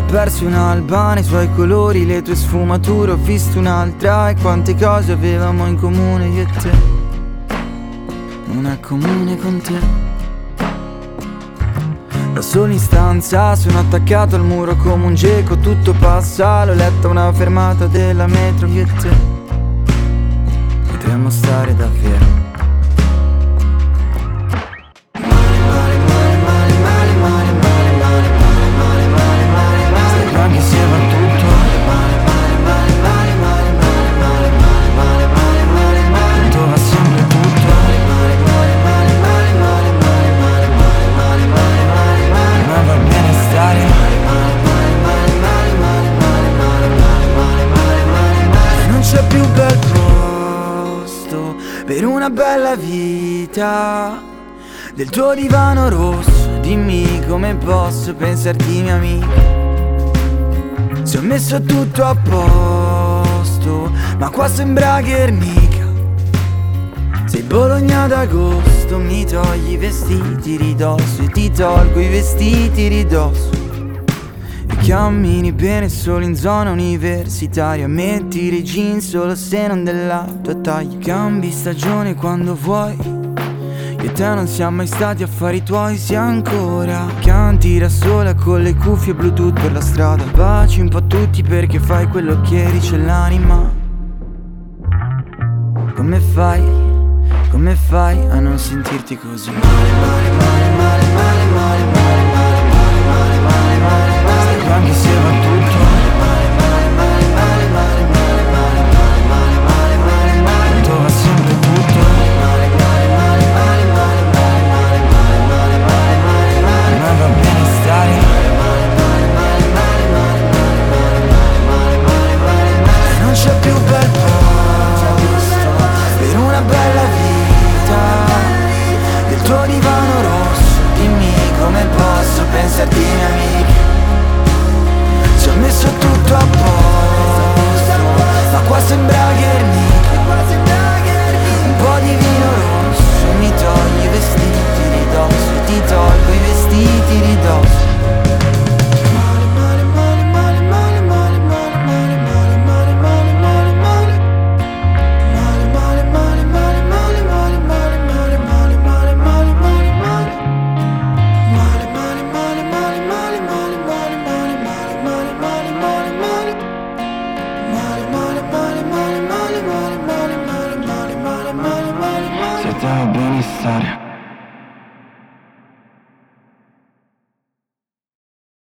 perso un'alba nei suoi colori, le tue sfumature, ho visto un'altra. E quante cose avevamo in comune io e te, non è comune con te. Da solo in stanza sono attaccato al muro come un geco, tutto passa, l'ho letta una fermata della metro io e te, potremmo stare davvero. C'è più bel posto per una bella vita del tuo divano rosso. Dimmi come posso pensarti mia amica, se ho messo tutto a posto, ma qua sembra Guernica. Sei Bologna d'agosto, mi togli i vestiti ridosso e ti tolgo i vestiti ridosso. Cammini bene solo in zona universitaria, metti i jeans solo se non della tua taglia. Cambi stagione quando vuoi, io e te non siamo mai stati affari tuoi. Se ancora canti da sola con le cuffie bluetooth per la strada, baci un po' tutti perché fai quello che dice l'anima. Come fai a non sentirti così? Anche se va tutto tutto va sempre tutto, ma va bene stare. Non c'è più bel posto per una bella vita del tuo divano rosso. Dimmi come posso pensarti mia amica, ci ho messo tutto a posto, ma qua sembra Guernica. Un po' di vino rosso, mi togli i vestiti ridosso e ti tolgo i vestiti ridosso. Siete a benestare.